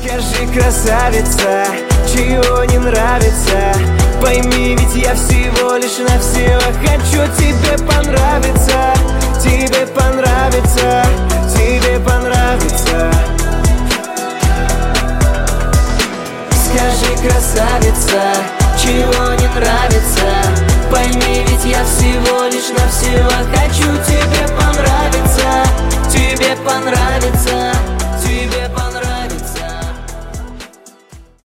Скажи, красавица, чего не нравится? Пойми, ведь я всего лишь навсего хочу тебе понравиться. Тебе понравится, тебе понравится. Скажи, красавица, чего не нравится? Пойми, ведь я всего лишь навсего хочу тебе понравиться. Тебе понравится.